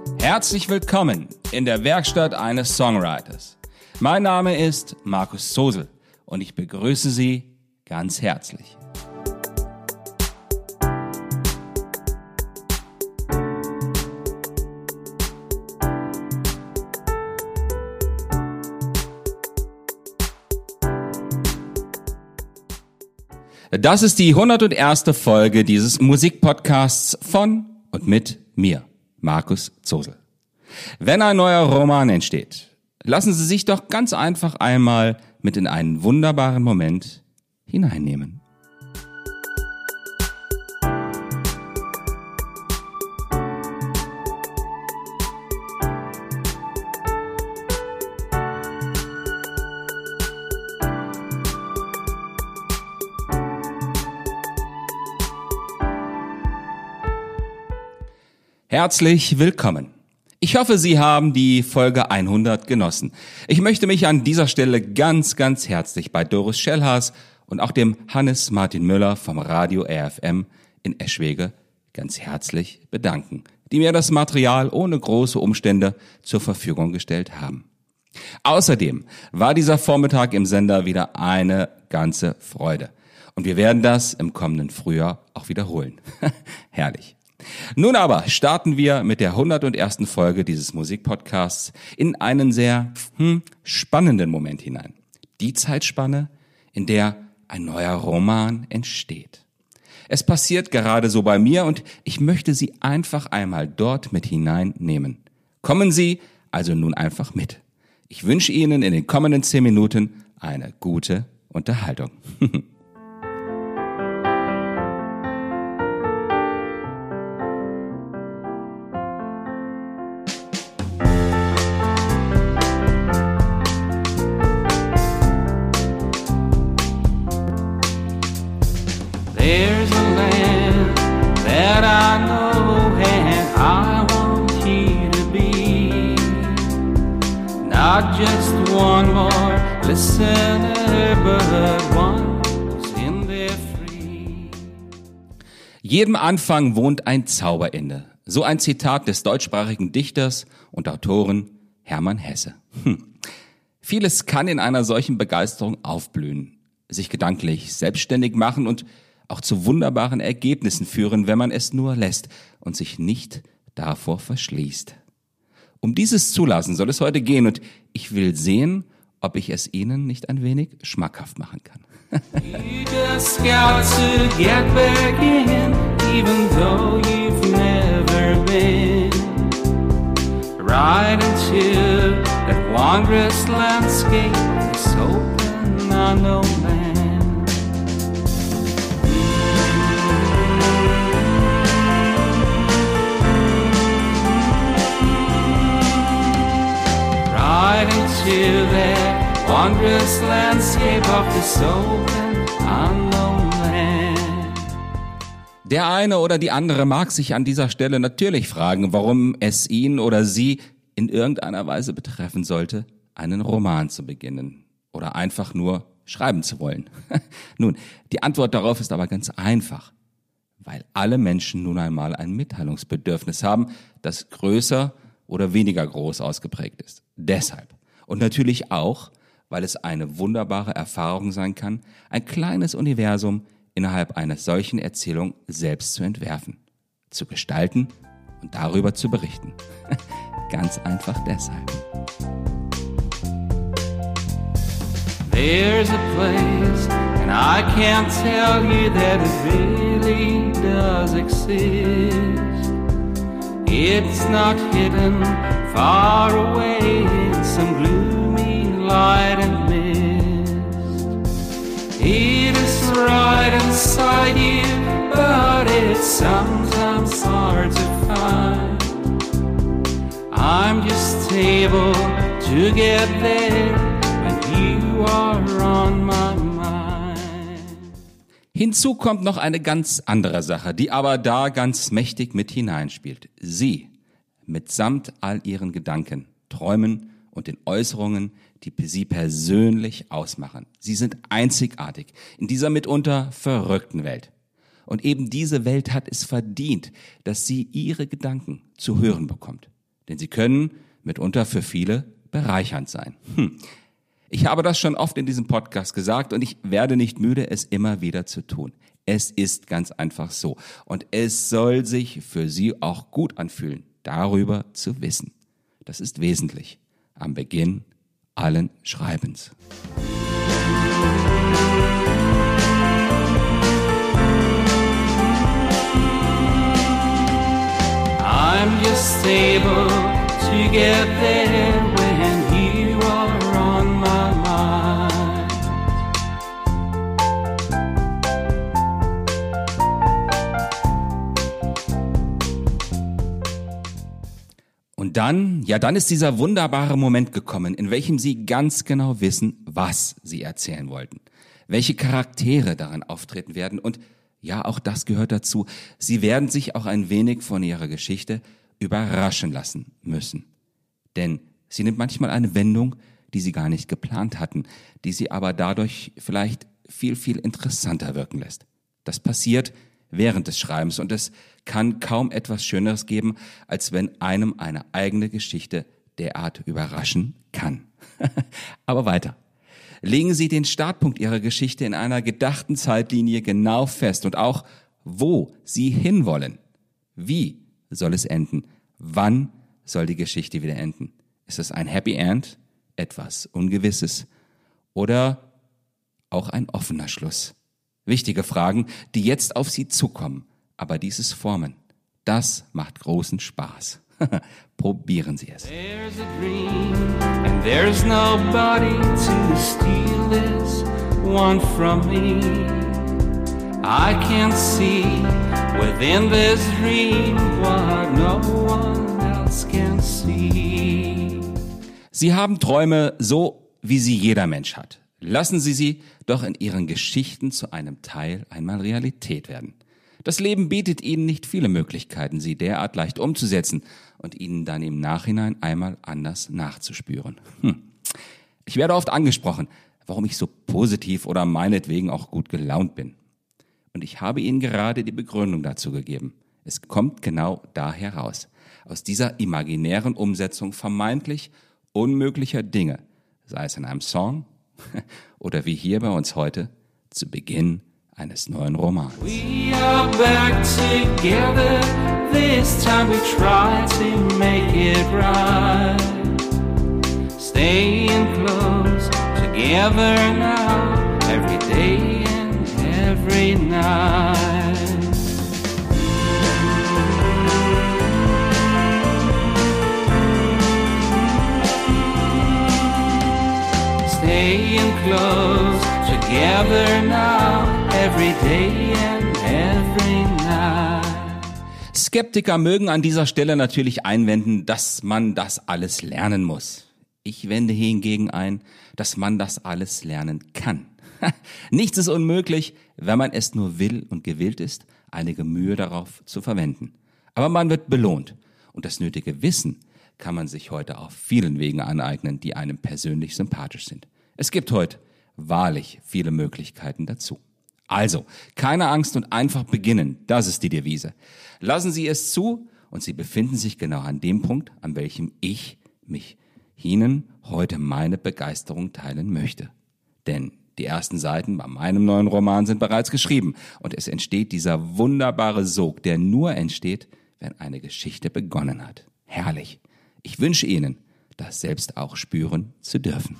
Herzlich willkommen in der Werkstatt eines Songwriters. Mein Name ist Markus Zosel und ich begrüße Sie ganz herzlich. Das ist die 101. Folge dieses Musikpodcasts von und mit mir, Markus Zosel. Wenn ein neuer Roman entsteht, lassen Sie sich doch ganz einfach einmal mit in einen wunderbaren Moment hineinnehmen. Herzlich willkommen. Ich hoffe, Sie haben die Folge 100 genossen. Ich möchte mich an dieser Stelle ganz herzlich bei Doris Schellhaas und auch dem Hannes Martin Müller vom Radio RFM in Eschwege ganz herzlich bedanken, die mir das Material ohne große Umstände zur Verfügung gestellt haben. Außerdem war dieser Vormittag im Sender wieder eine ganze Freude. Und wir werden das im kommenden Frühjahr auch wiederholen. Herrlich. Nun aber starten wir mit der 101. Folge dieses Musikpodcasts in einen sehr spannenden Moment hinein. Die Zeitspanne, in der ein neuer Roman entsteht. Es passiert gerade so bei mir und ich möchte Sie einfach einmal dort mit hineinnehmen. Kommen Sie also nun einfach mit. Ich wünsche Ihnen in den kommenden 10 Minuten eine gute Unterhaltung. There's a land that I know and I want you to be. Not just one more listener, but one who's in there free. Jedem Anfang wohnt ein Zauber inne. So ein Zitat des deutschsprachigen Dichters und Autoren Hermann Hesse. Vieles kann in einer solchen Begeisterung aufblühen, sich gedanklich selbstständig machen und auch zu wunderbaren Ergebnissen führen, wenn man es nur lässt und sich nicht davor verschließt. Um dieses Zulassen soll es heute gehen und ich will sehen, ob ich es Ihnen nicht ein wenig schmackhaft machen kann. You just got to get back in, even though you've never been. Right into that wondrous landscape, this open, unknown land. Right into that wondrous landscape of this open, unknown land. Der eine oder die andere mag sich an dieser Stelle natürlich fragen, warum es ihn oder sie in irgendeiner Weise betreffen sollte, einen Roman zu beginnen oder einfach nur schreiben zu wollen. Nun, die Antwort darauf ist aber ganz einfach, weil alle Menschen nun einmal ein Mitteilungsbedürfnis haben, das größer oder weniger groß ausgeprägt ist. Deshalb. Und natürlich auch, weil es eine wunderbare Erfahrung sein kann, ein kleines Universum innerhalb einer solchen Erzählung selbst zu entwerfen, zu gestalten und darüber zu berichten. Ganz einfach deshalb. There's a place, and I can't tell you that it really does exist. It's not hidden far away in some gloomy light and mist. It is right inside you, but it's sometimes hard to find. I'm just able to get there when you are on my mind. Hinzu kommt noch eine ganz andere Sache, die aber da ganz mächtig mit hineinspielt. Sie, mitsamt all ihren Gedanken, Träumen und den Äußerungen, die sie persönlich ausmachen. Sie sind einzigartig in dieser mitunter verrückten Welt. Und eben diese Welt hat es verdient, dass sie ihre Gedanken zu hören bekommt. denn sie können mitunter für viele bereichernd sein. Ich habe das schon oft in diesem Podcast gesagt und ich werde nicht müde, es immer wieder zu tun. Es ist ganz einfach so. Und es soll sich für Sie auch gut anfühlen, darüber zu wissen. Das ist wesentlich. Am Beginn allen Schreibens. I'm just able to get there when you are on my mind. Und dann ist dieser wunderbare Moment gekommen, in welchem Sie ganz genau wissen, was Sie erzählen wollten, welche Charaktere darin auftreten werden und ja, auch das gehört dazu. Sie werden sich auch ein wenig von Ihrer Geschichte überraschen lassen müssen. Denn sie nimmt manchmal eine Wendung, die Sie gar nicht geplant hatten, die Sie aber dadurch vielleicht viel, viel interessanter wirken lässt. Das passiert während des Schreibens und es kann kaum etwas Schöneres geben, als wenn einem eine eigene Geschichte derart überraschen kann. Aber weiter. Legen Sie den Startpunkt Ihrer Geschichte in einer gedachten Zeitlinie genau fest und auch, wo Sie hinwollen. Wie soll es enden? Wann soll die Geschichte wieder enden? Ist es ein Happy End, etwas Ungewisses oder auch ein offener Schluss? Wichtige Fragen, die jetzt auf Sie zukommen, aber dieses Formen, das macht großen Spaß. Probieren Sie es. There's a dream and there's nobody to steal this one from me. I can't see within this dream what no one else can see. Sie haben Träume so, wie sie jeder Mensch hat. Lassen Sie sie doch in Ihren Geschichten zu einem Teil einmal Realität werden. Das Leben bietet Ihnen nicht viele Möglichkeiten, sie derart leicht umzusetzen und Ihnen dann im Nachhinein einmal anders nachzuspüren. Ich werde oft angesprochen, warum ich so positiv oder meinetwegen auch gut gelaunt bin. Und ich habe Ihnen gerade die Begründung dazu gegeben. Es kommt genau da heraus, aus dieser imaginären Umsetzung vermeintlich unmöglicher Dinge, sei es in einem Song oder wie hier bei uns heute zu Beginn eines neuen Romans. We are back together. This time we try to make it right. Staying close together now, every day and every night. Staying close together now, every day and every night. Skeptiker mögen an dieser Stelle natürlich einwenden, dass man das alles lernen muss. Ich wende hingegen ein, dass man das alles lernen kann. Nichts ist unmöglich, wenn man es nur will und gewillt ist, einige Mühe darauf zu verwenden. Aber man wird belohnt und das nötige Wissen kann man sich heute auf vielen Wegen aneignen, die einem persönlich sympathisch sind. Es gibt heute wahrlich viele Möglichkeiten dazu. Also, keine Angst und einfach beginnen, das ist die Devise. Lassen Sie es zu und Sie befinden sich genau an dem Punkt, an welchem ich mich Ihnen heute meine Begeisterung teilen möchte. Denn die ersten Seiten bei meinem neuen Roman sind bereits geschrieben und es entsteht dieser wunderbare Sog, der nur entsteht, wenn eine Geschichte begonnen hat. Herrlich. Ich wünsche Ihnen, das selbst auch spüren zu dürfen.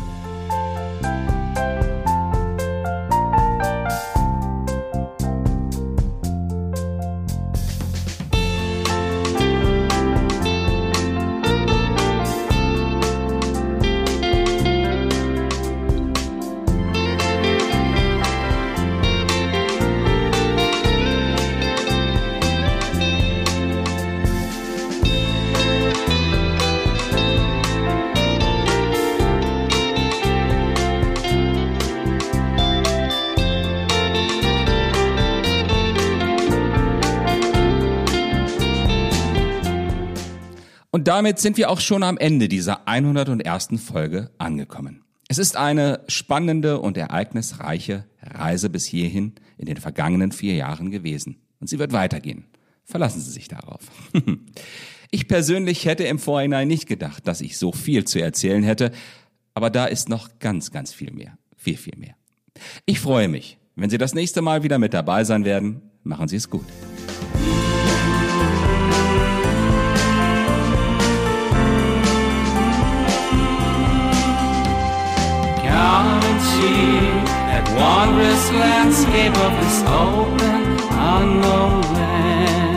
Und damit sind wir auch schon am Ende dieser 101. Folge angekommen. Es ist eine spannende und ereignisreiche Reise bis hierhin in den vergangenen 4 Jahren gewesen. Und sie wird weitergehen. Verlassen Sie sich darauf. Ich persönlich hätte im Vorhinein nicht gedacht, dass ich so viel zu erzählen hätte, aber da ist noch ganz, ganz viel mehr. Viel, viel mehr. Ich freue mich, wenn Sie das nächste Mal wieder mit dabei sein werden. Machen Sie es gut. Come and see that wondrous landscape of this open, unknown land.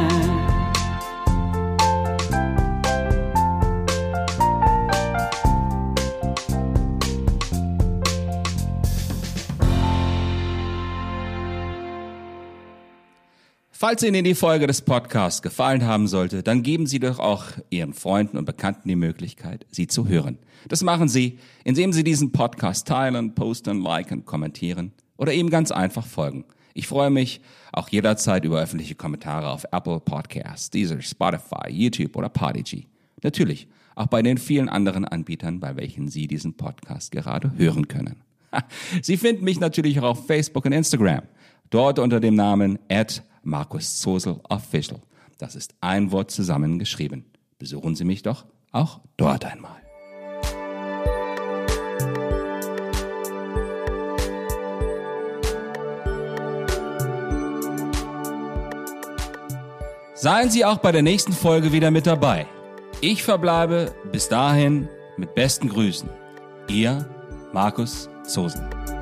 Falls Ihnen die Folge des Podcasts gefallen haben sollte, dann geben Sie doch auch Ihren Freunden und Bekannten die Möglichkeit, sie zu hören. Das machen Sie, indem Sie diesen Podcast teilen, posten, liken, kommentieren oder ihm ganz einfach folgen. Ich freue mich auch jederzeit über öffentliche Kommentare auf Apple Podcasts, Deezer, Spotify, YouTube oder Podigy. Natürlich auch bei den vielen anderen Anbietern, bei welchen Sie diesen Podcast gerade hören können. Sie finden mich natürlich auch auf Facebook und Instagram. Dort unter dem Namen @MarkusZosel_Official. Das ist ein Wort zusammengeschrieben. Besuchen Sie mich doch auch dort einmal. Seien Sie auch bei der nächsten Folge wieder mit dabei. Ich verbleibe bis dahin mit besten Grüßen. Ihr Markus Zosel.